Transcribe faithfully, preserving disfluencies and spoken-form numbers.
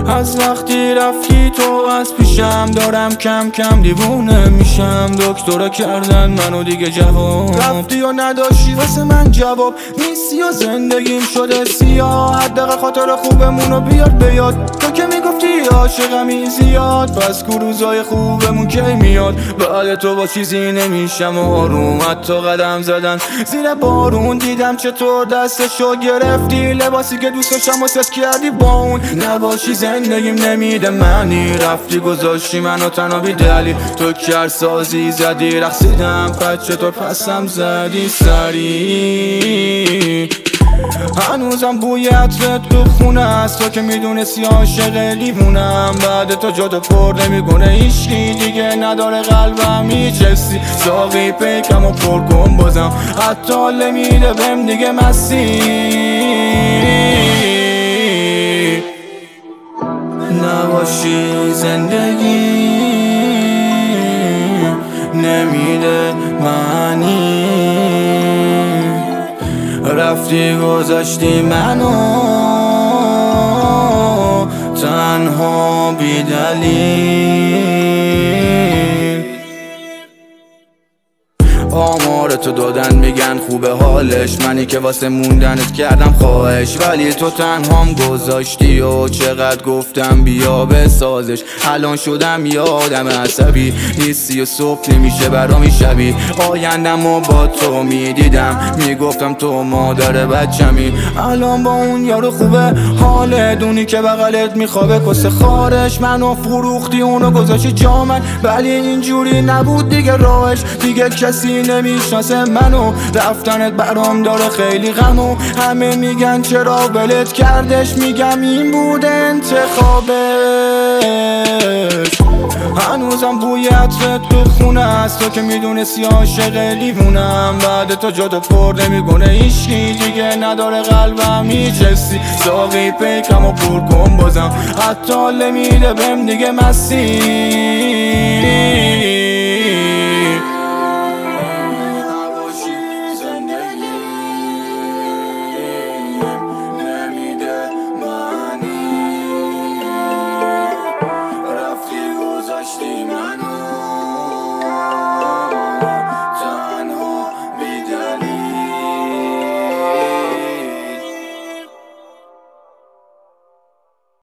از وقتی رفتی تو از پیشم دارم کم کم دیوونه میشم. دکترا کردن منو دیگه جواب، رفتی و نداشتی واسه من جواب. نیستی و زندگیم شده سیاه، حداقل خاطر خوبمونو بیار بیاد. تو که میگفتی عاشقمی زیاد، پس روزای خوبمون کی میاد؟ بعد تو با چیزی نمیشم آروم. حتی قدم زدن زیر بارون دیدم چطور دستشو گرفتی، لباسی که دوست داشتم و ست کردی با اون. نباشی زندگیم نمیده معنی، رفتی گذاشتی منو تنها بی دلیل. تو کرسازی زدی رقصیدم، پس چطور پسم زدی سری. هنوزم بوی عطرت تو خونه است، تو که میدونستی عاشق لیوونم. بعد تو جادو پر نمیکنه هیچکی دیگه، نداره قلبم هیچ حسی. ساقی پیکم و پر کن بازم، حتی حال میده بهم دیگه مستی. نباشی زندگی نمیده معنی، رفتی گذاشتی منو تنها بی دلیل. آمار تو دادن میگن خوبه حالش، منی که واسه موندنت کردم خواهش. ولی تو تنهام گذاشتی و چقدر گفتم بیا بسازش. الان شدم یه آدم عصبی، نیستی و صبح نمیشه برامی شبی. آیندم و با تو میدیدم، میگفتم تو مادر بچمی. الان با اون یارو خوبه حاله، دونی که بغلت میخوابه کسه خارش. منو فروختی اونو گذاشتی جا من، ولی اینجوری نبود دیگه راهش. دیگه کسی نمیشناسه منو، رفتنت برام داره خیلی غمو. همه میگن چرا ولت کردش، میگم این بود انتخابش. هنوزم بوی عطرت تو خونه است، تو که میدونستی عاشق لیوونم. بعد تو جادو پر نمیکنه هیچکی دیگه، نداره قلبم هیچ حسی. ساقی پیکم و پر کن بازم، حتی حال میده بهم دیگه مستی.